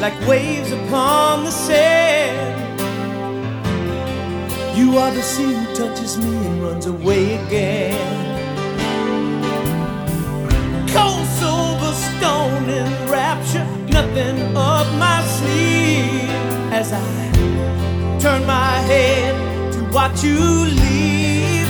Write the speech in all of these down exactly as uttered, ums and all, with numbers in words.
like waves upon the sand. You are the sea who touches me and runs away again. Cold silver stone in rapture, nothing up my sleeve, as I turn my head to watch you leave.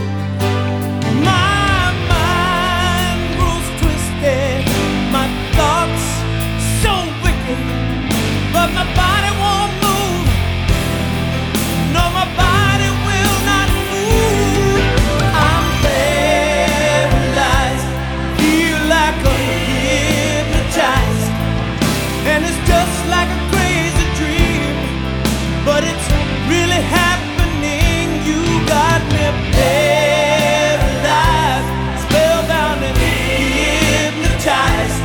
My mind grows twisted, my thoughts so wicked, but my body won't move. No, my body will not move. I'm paralyzed, feel like I'm hypnotized, and it's just like a crazy dream, but it's really happening. You got me paralyzed, spellbound and hypnotized.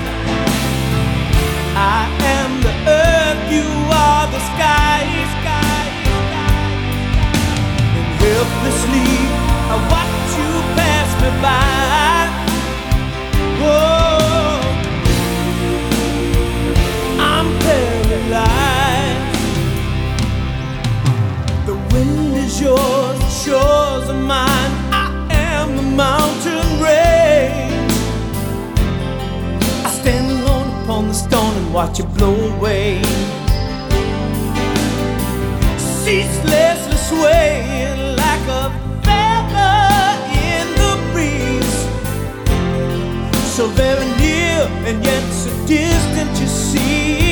I am the earth, you are the sky, sky, sky. And helplessly I watch you pass me by. Oh, I'm paralyzed. The wind is yours, the shores are mine. I am the mountain range. I stand alone upon the stone and watch it blow away, ceaselessly swaying like a feather in the breeze. So very near and yet so distant, you see.